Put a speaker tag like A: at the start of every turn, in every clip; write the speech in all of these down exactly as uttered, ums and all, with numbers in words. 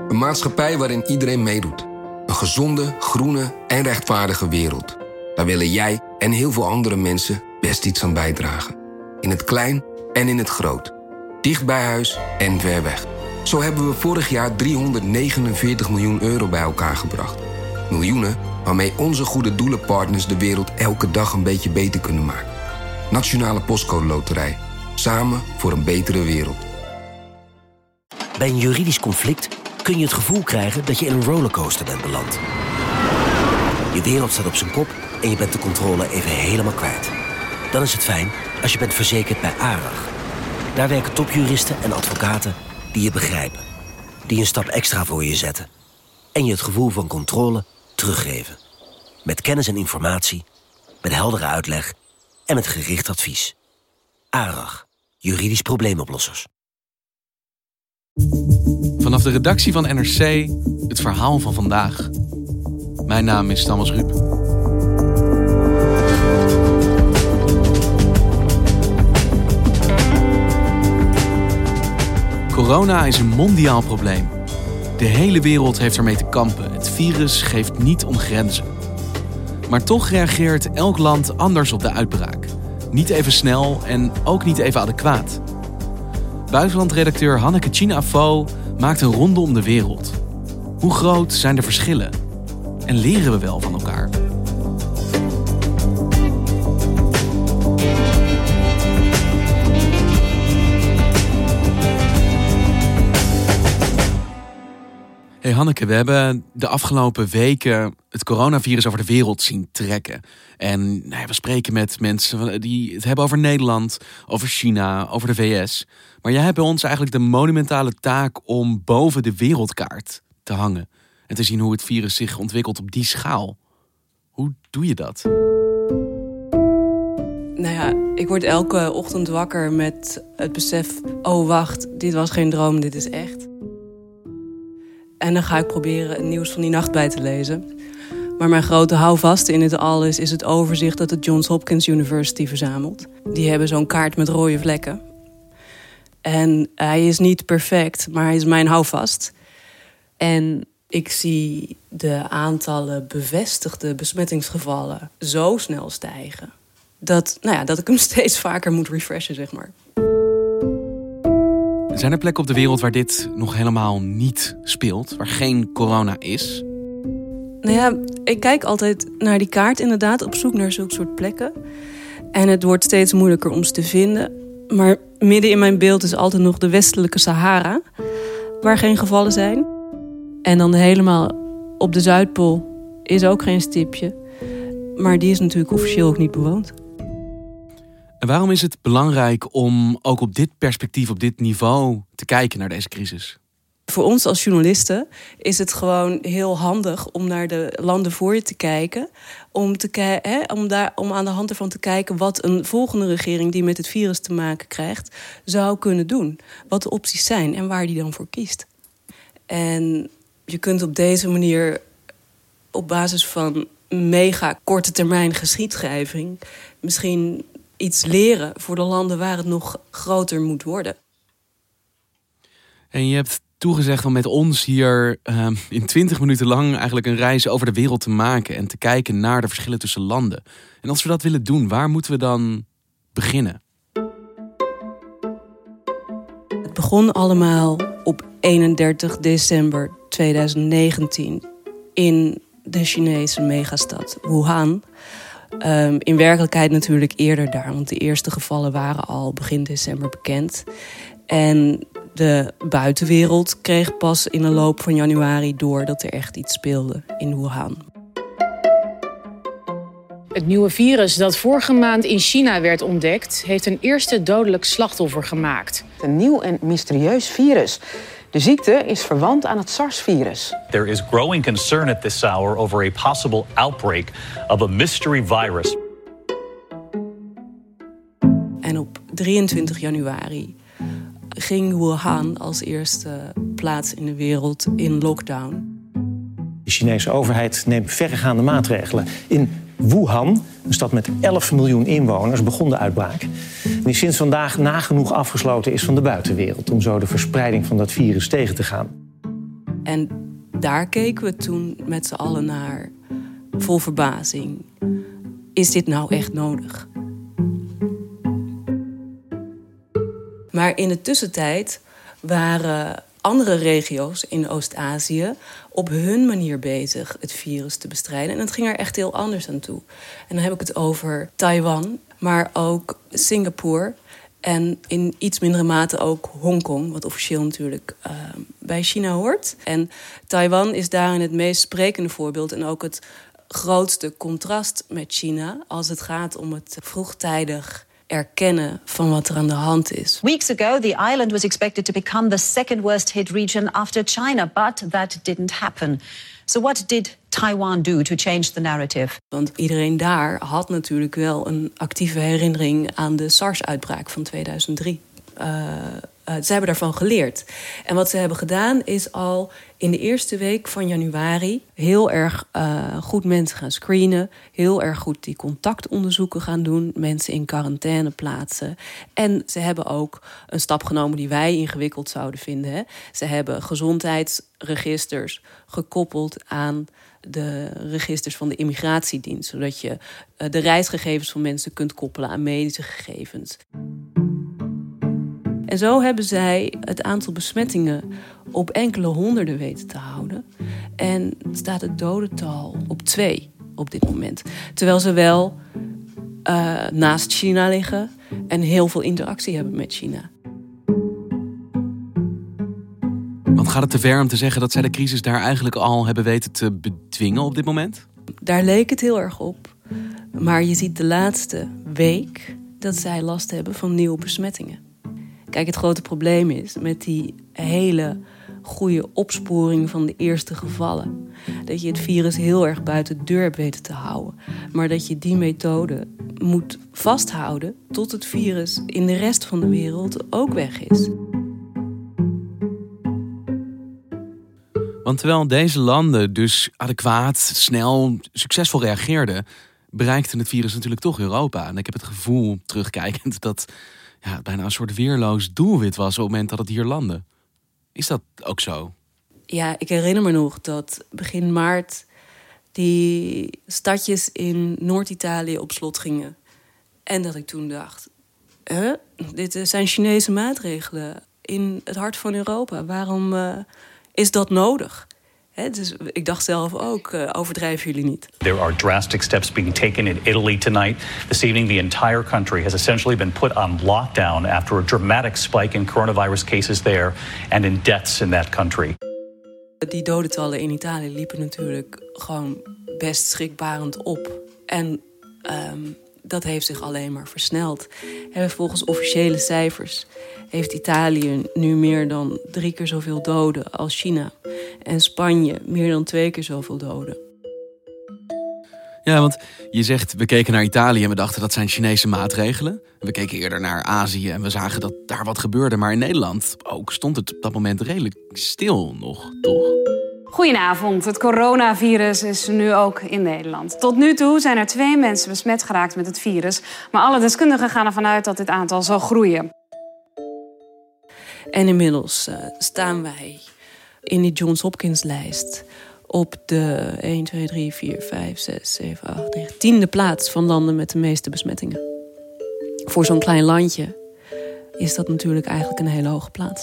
A: Een maatschappij waarin iedereen meedoet. Een gezonde, groene en rechtvaardige wereld. Daar willen jij en heel veel andere mensen best iets aan bijdragen. In het klein en in het groot. Dicht bij huis en ver weg. Zo hebben we vorig jaar driehonderdnegenenveertig miljoen euro bij elkaar gebracht. Miljoenen waarmee onze goede doelenpartners de wereld elke dag een beetje beter kunnen maken. Nationale Postcode Loterij. Samen voor een betere wereld.
B: Bij een juridisch conflict kun je het gevoel krijgen dat je in een rollercoaster bent beland. Je wereld staat op zijn kop en je bent de controle even helemaal kwijt. Dan is het fijn als je bent verzekerd bij ARAG. Daar werken topjuristen en advocaten die je begrijpen. Die een stap extra voor je zetten. En je het gevoel van controle teruggeven. Met kennis en informatie, met heldere uitleg en met gericht advies. ARAG, juridisch probleemoplossers.
C: Vanaf de redactie van N R C, het verhaal van vandaag. Mijn naam is Thomas Ruip. Corona is een mondiaal probleem. De hele wereld heeft ermee te kampen. Het virus geeft niet om grenzen. Maar toch reageert elk land anders op de uitbraak. Niet even snel en ook niet even adequaat. Buitenlandredacteur Hanneke Chin-Afo maakt een ronde om de wereld. Hoe groot zijn de verschillen? En leren we wel van elkaar? Hey Hanneke, we hebben de afgelopen weken het coronavirus over de wereld zien trekken. En nou ja, we spreken met mensen die het hebben over Nederland, over China, over de V S. Maar jij hebt bij ons eigenlijk de monumentale taak om boven de wereldkaart te hangen. En te zien hoe het virus zich ontwikkelt op die schaal. Hoe doe je dat?
D: Nou ja, ik word elke ochtend wakker met het besef... oh wacht, dit was geen droom, dit is echt. En dan ga ik proberen het nieuws van die nacht bij te lezen. Maar mijn grote houvast in het alles is het overzicht dat de Johns Hopkins University verzamelt. Die hebben zo'n kaart met rode vlekken. En hij is niet perfect, maar hij is mijn houvast. En ik zie de aantallen bevestigde besmettingsgevallen zo snel stijgen... dat, nou ja, dat ik hem steeds vaker moet refreshen, zeg maar.
C: Zijn er plekken op de wereld waar dit nog helemaal niet speelt? Waar geen corona is?
D: Nou ja, ik kijk altijd naar die kaart inderdaad, op zoek naar zulke soort plekken. En het wordt steeds moeilijker om ze te vinden. Maar midden in mijn beeld is altijd nog de westelijke Sahara, waar geen gevallen zijn. En dan helemaal op de Zuidpool is ook geen stipje. Maar die is natuurlijk officieel ook niet bewoond.
C: En waarom is het belangrijk om ook op dit perspectief, op dit niveau te kijken naar deze crisis?
D: Voor ons als journalisten is het gewoon heel handig om naar de landen voor je te kijken. Om, te ki- hè, om, daar, om aan de hand ervan te kijken wat een volgende regering die met het virus te maken krijgt zou kunnen doen. Wat de opties zijn en waar die dan voor kiest. En je kunt op deze manier op basis van mega korte termijn geschiedschrijving misschien iets leren voor de landen waar het nog groter moet worden.
C: En je hebt toegezegd om met ons hier uh, in twintig minuten lang eigenlijk een reis over de wereld te maken en te kijken naar de verschillen tussen landen. En als we dat willen doen, waar moeten we dan beginnen?
D: Het begon allemaal op eenendertig december tweeduizend negentien in de Chinese megastad Wuhan. Um, in werkelijkheid natuurlijk eerder daar, want de eerste gevallen waren al begin december bekend. En de buitenwereld kreeg pas in de loop van januari door dat er echt iets speelde in Wuhan.
E: Het nieuwe virus dat vorige maand in China werd ontdekt, heeft een eerste dodelijk slachtoffer gemaakt.
F: Een nieuw en mysterieus virus. De ziekte is verwant aan het SARS-virus.
G: There is growing concern at this hour over a possible outbreak of a mystery virus.
D: En op drieëntwintig januari ging Wuhan als eerste plaats in de wereld in lockdown.
H: De Chinese overheid neemt verregaande maatregelen. In Wuhan, een stad met elf miljoen inwoners, begon de uitbraak. Die sinds vandaag nagenoeg afgesloten is van de buitenwereld, om zo de verspreiding van dat virus tegen te gaan.
D: En daar keken we toen met z'n allen naar, vol verbazing. Is dit nou echt nodig? Maar in de tussentijd waren andere regio's in Oost-Azië op hun manier bezig het virus te bestrijden. En het ging er echt heel anders aan toe. En dan heb ik het over Taiwan, maar ook Singapore en in iets mindere mate ook Hongkong, wat officieel natuurlijk uh, bij China hoort. En Taiwan is daarin het meest sprekende voorbeeld en ook het grootste contrast met China als het gaat om het vroegtijdig erkennen van wat er aan de hand is.
I: Weeks ago, the island was expected to become the second worst hit region after China, but that didn't happen. So what did Taiwan do to change the narrative?
D: Want iedereen daar had natuurlijk wel een actieve herinnering aan de SARS-uitbraak van tweeduizend drie. Uh, uh, ze hebben daarvan geleerd. En wat ze hebben gedaan is al in de eerste week van januari heel erg uh, goed mensen gaan screenen. Heel erg goed die contactonderzoeken gaan doen. Mensen in quarantaine plaatsen. En ze hebben ook een stap genomen die wij ingewikkeld zouden vinden. Hè. Ze hebben gezondheidsregisters gekoppeld aan de registers van de immigratiedienst. Zodat je uh, de reisgegevens van mensen kunt koppelen aan medische gegevens. En zo hebben zij het aantal besmettingen op enkele honderden weten te houden. En staat het dodental op twee op dit moment. Terwijl ze wel uh, naast China liggen en heel veel interactie hebben met China.
C: Want gaat het te ver om te zeggen dat zij de crisis daar eigenlijk al hebben weten te bedwingen op dit moment?
D: Daar leek het heel erg op. Maar je ziet de laatste week dat zij last hebben van nieuwe besmettingen. Kijk, het grote probleem is met die hele goede opsporing van de eerste gevallen. Dat je het virus heel erg buiten de deur hebt weten te houden. Maar dat je die methode moet vasthouden tot het virus in de rest van de wereld ook weg is.
C: Want terwijl deze landen dus adequaat, snel, succesvol reageerden, bereikte het virus natuurlijk toch Europa. En ik heb het gevoel, terugkijkend, dat ja, het bijna een soort weerloos doelwit was op het moment dat het hier landde. Is dat ook zo?
D: Ja, ik herinner me nog dat begin maart die stadjes in Noord-Italië op slot gingen. En dat ik toen dacht, huh? Dit zijn Chinese maatregelen in het hart van Europa. Waarom uh, is dat nodig? He, dus ik dacht zelf ook, uh, overdrijven jullie niet.
G: There are drastic steps being taken in Italy tonight. This evening, the entire country has essentially been put on lockdown after a dramatic spike in coronavirus cases there and in deaths in that country.
D: Die dodentallen in Italië liepen natuurlijk gewoon best schrikbarend op. En um, dat heeft zich alleen maar versneld. En volgens officiële cijfers heeft Italië nu meer dan drie keer zoveel doden als China. En Spanje meer dan twee keer zoveel doden.
C: Ja, want je zegt, we keken naar Italië en we dachten dat zijn Chinese maatregelen. We keken eerder naar Azië en we zagen dat daar wat gebeurde. Maar in Nederland ook stond het op dat moment redelijk stil nog, toch?
J: Goedenavond. Het coronavirus is nu ook in Nederland. Tot nu toe zijn er twee mensen besmet geraakt met het virus. Maar alle deskundigen gaan ervan uit dat dit aantal zal groeien.
D: En inmiddels uh, staan wij in die Johns Hopkins lijst op de één, twee, drie, vier, vijf, zes, zeven, acht, negen, tiende plaats van landen met de meeste besmettingen. Voor zo'n klein landje is dat natuurlijk eigenlijk een hele hoge plaats.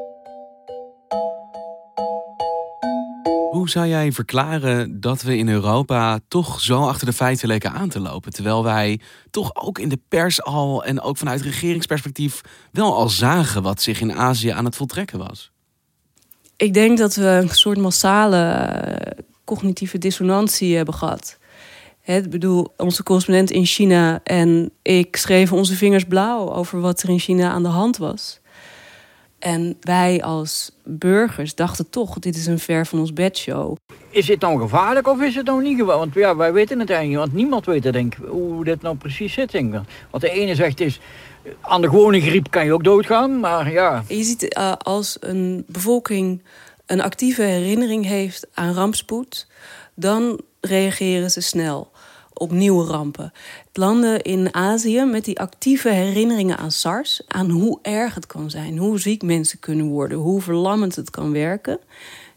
C: Hoe zou jij verklaren dat we in Europa toch zo achter de feiten leken aan te lopen? Terwijl wij toch ook in de pers al en ook vanuit regeringsperspectief wel al zagen wat zich in Azië aan het voltrekken was.
D: Ik denk dat we een soort massale cognitieve dissonantie hebben gehad. Ik bedoel, onze correspondent in China en ik schreven onze vingers blauw over wat er in China aan de hand was. En wij als burgers dachten toch, dit is een ver van ons bedshow.
K: Is het nou gevaarlijk of is het nou niet gevaarlijk? Want ja, wij weten het eigenlijk niet, want niemand weet denk, hoe dit nou precies zit. Denk ik. Want de ene zegt is, aan de gewone griep kan je ook doodgaan, maar ja.
D: Je ziet uh, als een bevolking een actieve herinnering heeft aan rampspoed, dan reageren ze snel op nieuwe rampen. Landen in Azië met die actieve herinneringen aan SARS, aan hoe erg het kan zijn, hoe ziek mensen kunnen worden, hoe verlammend het kan werken,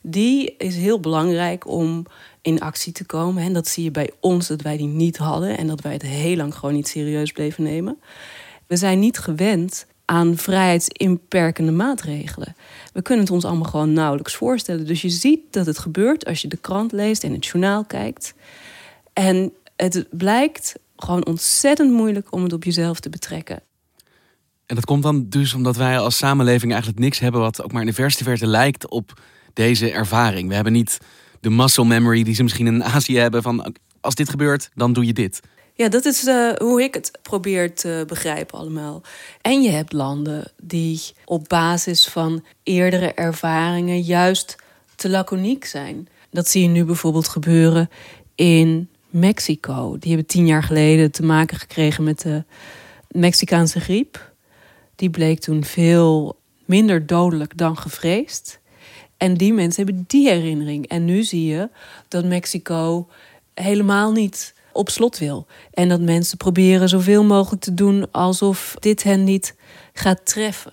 D: die is heel belangrijk om in actie te komen. En dat zie je bij ons, dat wij die niet hadden en dat wij het heel lang gewoon niet serieus bleven nemen. We zijn niet gewend aan vrijheidsinperkende maatregelen. We kunnen het ons allemaal gewoon nauwelijks voorstellen. Dus je ziet dat het gebeurt als je de krant leest en het journaal kijkt. En het blijkt gewoon ontzettend moeilijk om het op jezelf te betrekken.
C: En dat komt dan dus omdat wij als samenleving eigenlijk niks hebben wat ook maar in de verste verte lijkt op deze ervaring. We hebben niet de muscle memory die ze misschien in Azië hebben van als dit gebeurt, dan doe je dit.
D: Ja, dat is uh, hoe ik het probeer te begrijpen allemaal. En je hebt landen die op basis van eerdere ervaringen juist te laconiek zijn. Dat zie je nu bijvoorbeeld gebeuren in Mexico. Die hebben tien jaar geleden te maken gekregen met de Mexicaanse griep. Die bleek toen veel minder dodelijk dan gevreesd. En die mensen hebben die herinnering. En nu zie je dat Mexico helemaal niet op slot wil. En dat mensen proberen zoveel mogelijk te doen alsof dit hen niet gaat treffen.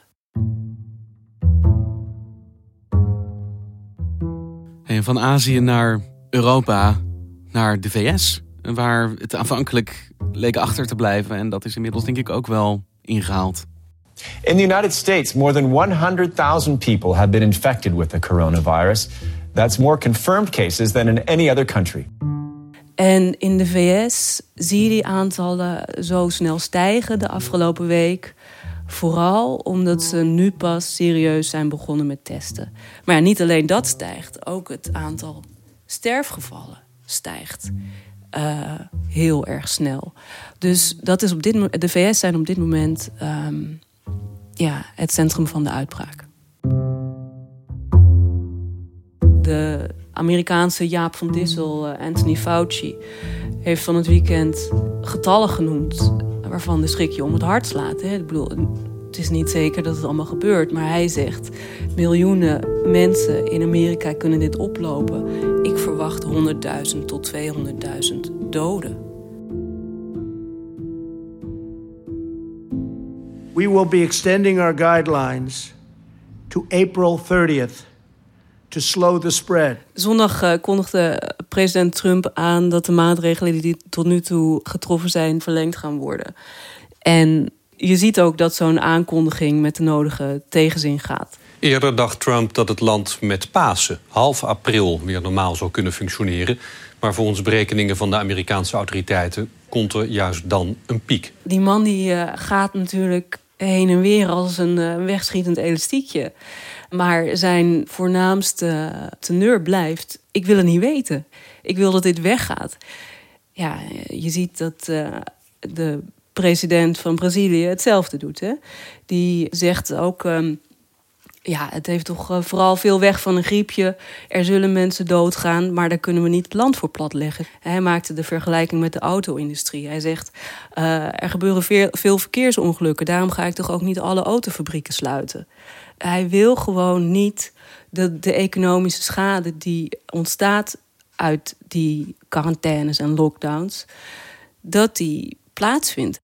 C: En van Azië naar Europa, naar de V S, waar het aanvankelijk leek achter te blijven. En dat is inmiddels denk ik ook wel ingehaald.
L: In the United States, more than one hundred thousand people have been infected with the coronavirus. That's more confirmed cases than in any other country.
D: En in de V S zie je die aantallen zo snel stijgen de afgelopen week. Vooral omdat ze nu pas serieus zijn begonnen met testen. Maar ja, niet alleen dat stijgt, ook het aantal sterfgevallen stijgt uh, heel erg snel. Dus dat is op dit moment, de V S zijn op dit moment um, ja, het centrum van de uitbraak. De Amerikaanse Jaap van Dissel, Anthony Fauci, heeft van het weekend getallen genoemd waarvan de schrik je om het hart slaat. Hè. Ik bedoel, het is niet zeker dat het allemaal gebeurt, maar hij zegt miljoenen mensen in Amerika kunnen dit oplopen. Ik verwacht honderdduizend tot tweehonderdduizend doden.
M: We will be extending our guidelines to April thirtieth. To slow the spread.
D: Zondag uh, kondigde president Trump aan dat de maatregelen die tot nu toe getroffen zijn verlengd gaan worden. En je ziet ook dat zo'n aankondiging met de nodige tegenzin gaat.
N: Eerder dacht Trump dat het land met Pasen, half april, weer normaal zou kunnen functioneren. Maar volgens berekeningen van de Amerikaanse autoriteiten komt er juist dan een piek.
D: Die man die uh, gaat natuurlijk heen en weer als een uh, wegschietend elastiekje. Maar zijn voornaamste teneur blijft: ik wil het niet weten. Ik wil dat dit weggaat. Ja, je ziet dat uh, de president van Brazilië hetzelfde doet. Hè? Die zegt ook: um, ja, het heeft toch uh, vooral veel weg van een griepje. Er zullen mensen doodgaan, maar daar kunnen we niet het land voor platleggen. Hij maakte de vergelijking met de auto-industrie. Hij zegt: uh, er gebeuren veel, veel verkeersongelukken. Daarom ga ik toch ook niet alle autofabrieken sluiten. Hij wil gewoon niet de, de economische schade die ontstaat uit die quarantaines en lockdowns, dat die plaatsvindt.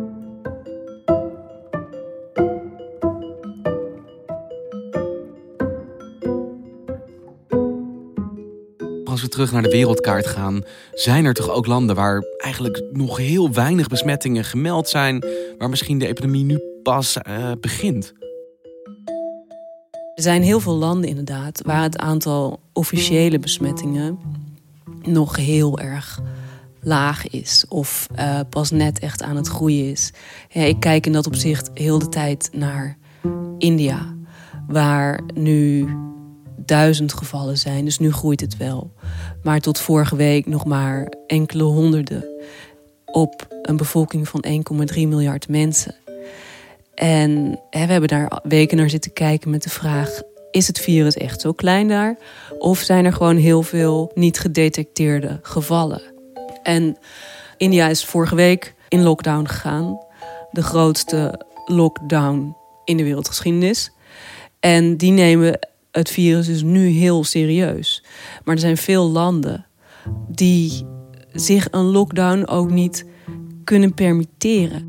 C: Als we terug naar de wereldkaart gaan, zijn er toch ook landen waar eigenlijk nog heel weinig besmettingen gemeld zijn, waar misschien de epidemie nu pas uh, begint.
D: Er zijn heel veel landen inderdaad waar het aantal officiële besmettingen nog heel erg laag is. Of uh, pas net echt aan het groeien is. Ja, ik kijk in dat opzicht heel de tijd naar India. Waar nu duizend gevallen zijn. Dus nu groeit het wel. Maar tot vorige week nog maar enkele honderden. Op een bevolking van één komma drie miljard mensen. En hè, we hebben daar weken naar zitten kijken met de vraag: is het virus echt zo klein daar? Of zijn er gewoon heel veel niet gedetecteerde gevallen? En India is vorige week in lockdown gegaan. De grootste lockdown in de wereldgeschiedenis. En die nemen het virus dus nu heel serieus. Maar er zijn veel landen die zich een lockdown ook niet kunnen permitteren.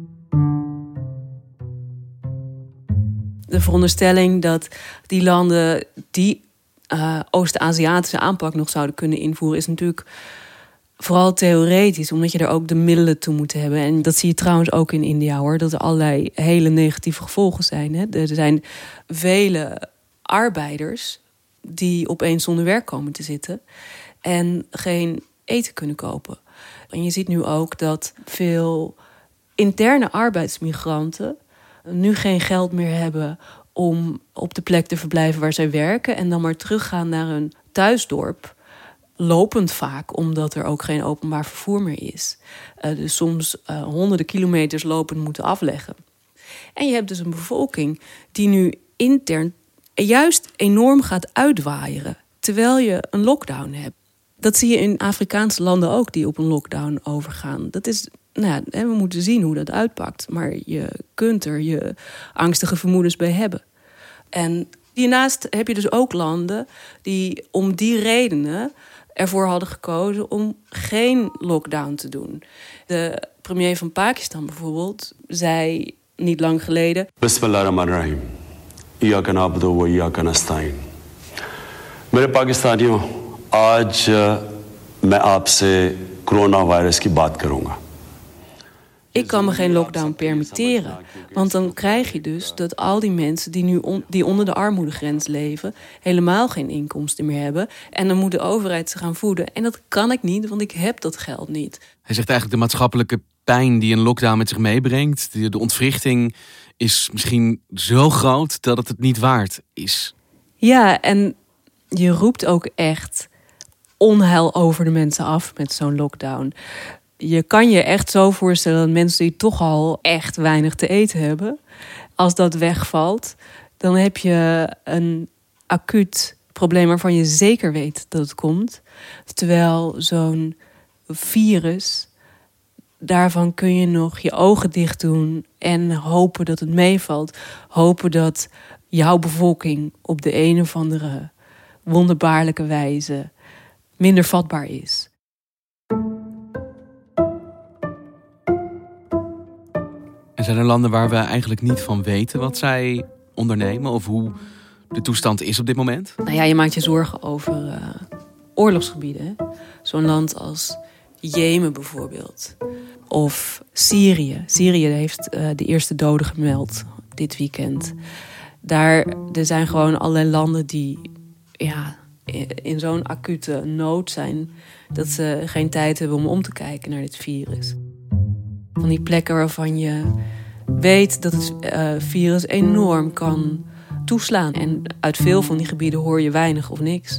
D: De veronderstelling dat die landen die uh, Oost-Aziatische aanpak nog zouden kunnen invoeren, is natuurlijk vooral theoretisch, omdat je er ook de middelen toe moet hebben. En dat zie je trouwens ook in India, hoor, dat er allerlei hele negatieve gevolgen zijn. Hè. Er zijn vele arbeiders die opeens zonder werk komen te zitten en geen eten kunnen kopen. En je ziet nu ook dat veel interne arbeidsmigranten nu geen geld meer hebben om op de plek te verblijven waar zij werken en dan maar teruggaan naar hun thuisdorp. Lopend vaak, omdat er ook geen openbaar vervoer meer is. Uh, dus soms uh, honderden kilometers lopend moeten afleggen. En je hebt dus een bevolking die nu intern juist enorm gaat uitwaaieren, terwijl je een lockdown hebt. Dat zie je in Afrikaanse landen ook die op een lockdown overgaan. Dat is, nou ja, we moeten zien hoe dat uitpakt. Maar je kunt er je angstige vermoedens bij hebben. En hiernaast heb je dus ook landen die om die redenen ervoor hadden gekozen om geen lockdown te doen. De premier van Pakistan bijvoorbeeld zei niet lang geleden:
O: Bismillahirrahmanirrahim. Iyaka na'budu wa iyaka nasta'in. Mere Pakistaniyo, aaj main aapse coronavirus ki baat karunga.
D: Ik kan me geen lockdown permitteren. Want dan krijg je dus dat al die mensen die nu on, die onder de armoedegrens leven helemaal geen inkomsten meer hebben. En dan moet de overheid ze gaan voeden. En dat kan ik niet, want ik heb dat geld niet.
C: Hij zegt eigenlijk de maatschappelijke pijn die een lockdown met zich meebrengt, de, de ontwrichting is misschien zo groot dat het het niet waard is.
D: Ja, en je roept ook echt onheil over de mensen af met zo'n lockdown. Je kan je echt zo voorstellen dat mensen die toch al echt weinig te eten hebben, als dat wegvalt, dan heb je een acuut probleem waarvan je zeker weet dat het komt. Terwijl zo'n virus, daarvan kun je nog je ogen dicht doen en hopen dat het meevalt. Hopen dat jouw bevolking op de een of andere wonderbaarlijke wijze minder vatbaar is.
C: En zijn er landen waar we eigenlijk niet van weten wat zij ondernemen of hoe de toestand is op dit moment?
D: Nou ja, je maakt je zorgen over uh, oorlogsgebieden. Hè? Zo'n land als Jemen bijvoorbeeld. Of Syrië. Syrië heeft uh, de eerste doden gemeld dit weekend. Daar er zijn gewoon allerlei landen die ja, in zo'n acute nood zijn dat ze geen tijd hebben om om te kijken naar dit virus. Van die plekken waarvan je weet dat het uh, virus enorm kan toeslaan. En uit veel van die gebieden hoor je weinig of niks.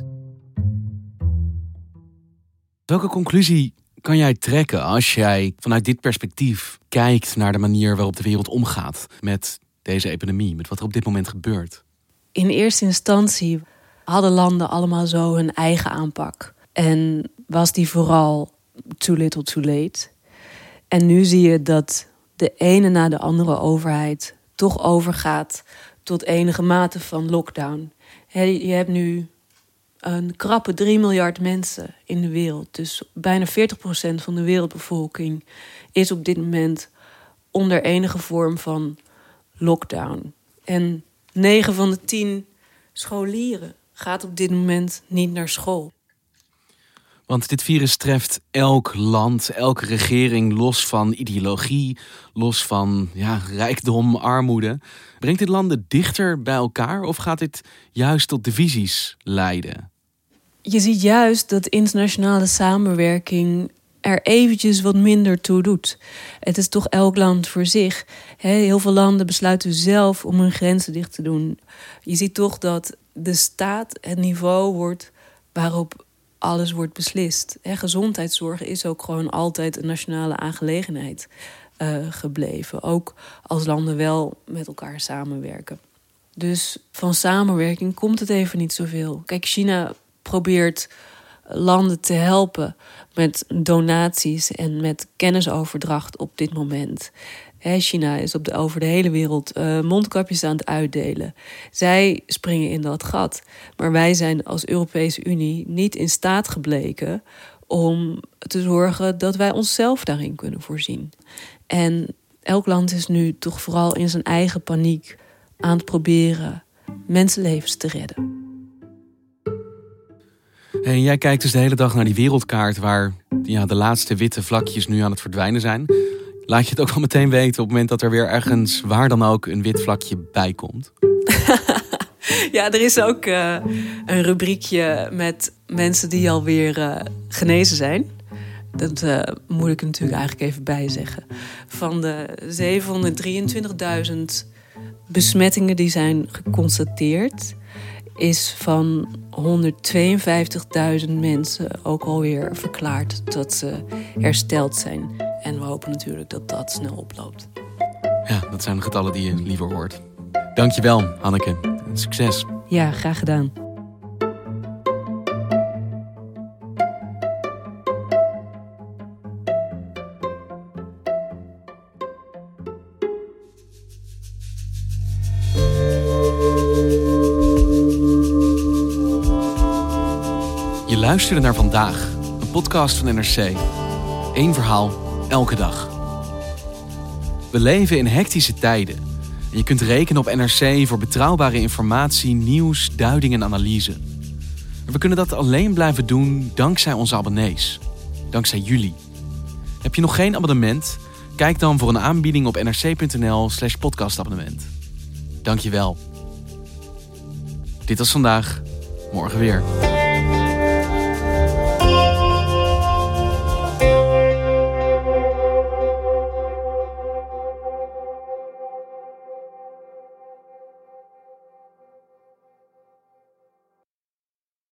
C: Welke conclusie kan jij trekken als jij vanuit dit perspectief kijkt naar de manier waarop de wereld omgaat met deze epidemie, met wat er op dit moment gebeurt?
D: In eerste instantie hadden landen allemaal zo hun eigen aanpak. En was die vooral too little too late. En nu zie je dat de ene na de andere overheid toch overgaat tot enige mate van lockdown. Je hebt nu een krappe drie miljard mensen in de wereld. Dus bijna veertig procent van de wereldbevolking is op dit moment onder enige vorm van lockdown. En negen van de tien scholieren gaat op dit moment niet naar school.
C: Want dit virus treft elk land, elke regering, los van ideologie, los van ja, rijkdom, armoede. Brengt dit landen dichter bij elkaar of gaat dit juist tot divisies leiden?
D: Je ziet juist dat internationale samenwerking er eventjes wat minder toe doet. Het is toch elk land voor zich. Heel veel landen besluiten zelf om hun grenzen dicht te doen. Je ziet toch dat de staat het niveau wordt waarop alles wordt beslist. Gezondheidszorg is ook gewoon altijd een nationale aangelegenheid uh, gebleven. Ook als landen wel met elkaar samenwerken. Dus van samenwerking komt het even niet zoveel. Kijk, China probeert landen te helpen met donaties en met kennisoverdracht op dit moment. China is op de, over de hele wereld uh, mondkapjes aan het uitdelen. Zij springen in dat gat. Maar wij zijn als Europese Unie niet in staat gebleken om te zorgen dat wij onszelf daarin kunnen voorzien. En elk land is nu toch vooral in zijn eigen paniek aan het proberen mensenlevens te redden.
C: En jij kijkt dus de hele dag naar die wereldkaart waar ja, de laatste witte vlakjes nu aan het verdwijnen zijn. Laat je het ook wel meteen weten op het moment dat er weer ergens, waar dan ook, een wit vlakje bij komt?
D: Ja, er is ook uh, een rubriekje met mensen die alweer uh, genezen zijn. Dat uh, moet ik er natuurlijk eigenlijk even bij zeggen. Van de zevenhonderddrieëntwintigduizend besmettingen die zijn geconstateerd, is van honderdtweeënvijftigduizend mensen ook alweer verklaard dat ze hersteld zijn. En we hopen natuurlijk dat dat snel oploopt.
C: Ja, dat zijn de getallen die je liever hoort. Dankjewel, Hanneke. Succes.
D: Ja, graag gedaan.
C: Je luisterde naar Vandaag, een podcast van N R C. Eén verhaal, elke dag. We leven in hectische tijden. En je kunt rekenen op N R C voor betrouwbare informatie, nieuws, duiding en analyse. Maar we kunnen dat alleen blijven doen dankzij onze abonnees. Dankzij jullie. Heb je nog geen abonnement? Kijk dan voor een aanbieding op nrc.nl slash podcastabonnement. Dank je wel. Dit was Vandaag, morgen weer.